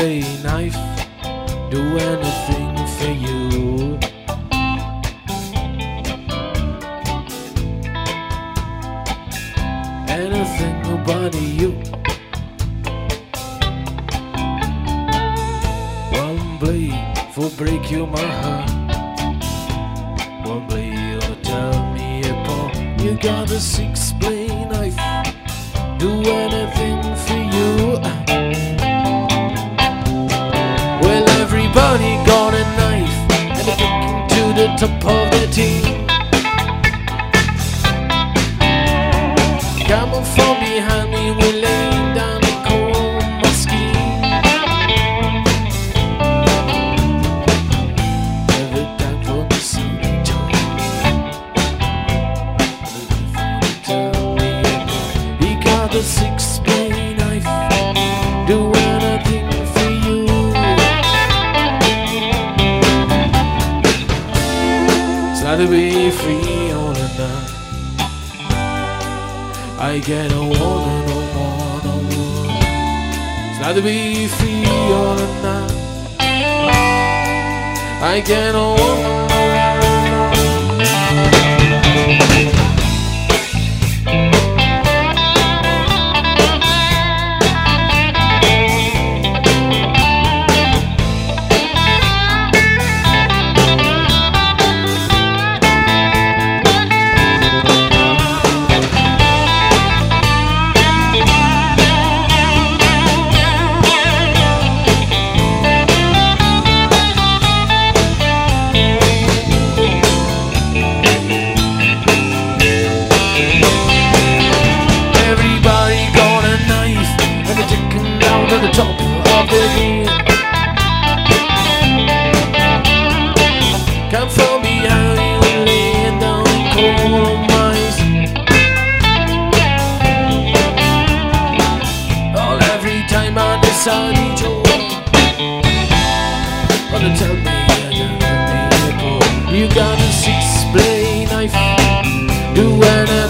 blade knife, do anything for you. Anything about you. One blade for break you my heart. One blade will tear me apart. You got a 6-blade knife, do anything for you. Well, everybody got a knife and they're sticking to the top of their team. Come on from behind me, we're laying down the cold my scheme. Every time for the Sunday joy. He got a 6-blade knife, do anything for you. It's not to be free all the night. I get a woman, no more, no more. It's not to be free all the night. I get a woman, to the top of the hill. Come from behind you and laying down cold mice. All every time I decide to wanna tell me you got a 6-blade knife, do anything.